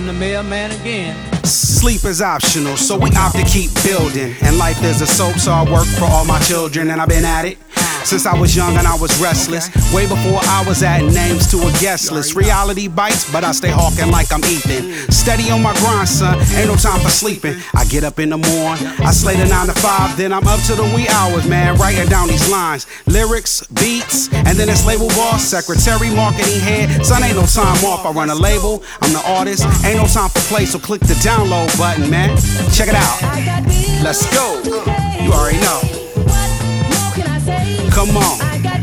come the mailman again. Sleep is optional, so we opt to keep building. And life is a soap, so I work for all my children. And I've been at it since I was young and I was restless. Way before I was adding names to a guest list. Reality bites, but I stay hawking like I'm Ethan. Steady on my grind, son, ain't no time for sleeping. I get up in the morning, I slay the 9 to 5, then I'm up to the wee hours, man, writing down these lines. Lyrics, beats, and then it's label boss, secretary, marketing head. Son, ain't no time off, I run a label, I'm the artist. Ain't no time for play, so click the download button, man. Check it out. Let's go. You already know. Come on.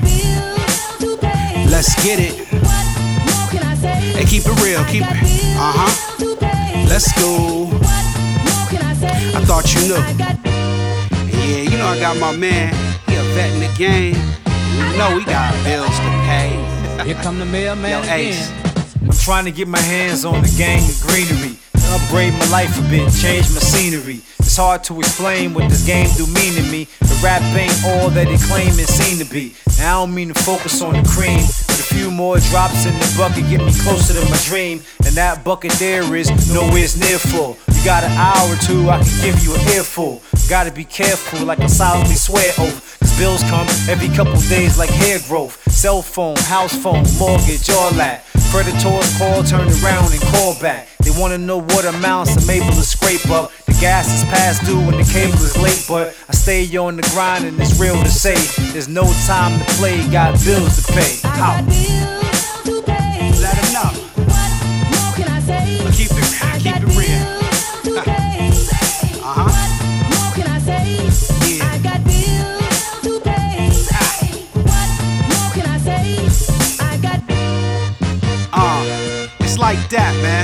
Let's get it. Hey, keep it real, keep it. Let's go. I thought you knew. Yeah, you know I got my man. He a vet in the game. You know we got bills to pay. Here come the mailman again. I'm trying to get my hands on the gang of greenery. Upgrade my life a bit, change my scenery. It's hard to explain what this game do mean to me. The rap ain't all that it claim it seem to be. Now I don't mean to focus on the cream, but a few more drops in the bucket get me closer to my dream. And that bucket there is nowhere near full. You got an hour or two, I can give you an earful. Gotta be careful like I solemnly swear oath. Cause bills come every couple days like hair growth. Cell phone, house phone, mortgage, all that. Creditors call, turn around and call back. They wanna know what amounts I'm able to scrape up. The gas is past due and the cable is late, but I stay on the grind and it's real to say. There's no time to play, got bills to pay. Out. Let them know. Keep it real. It's like that, man.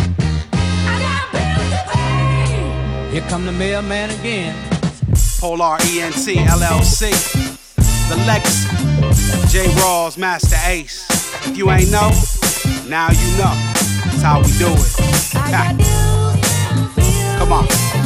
Here come the mailman again. Polar ENT LLC. The Legacy. J. Rawls, Master Ace. If you ain't know, now you know. That's how we do it. Come on.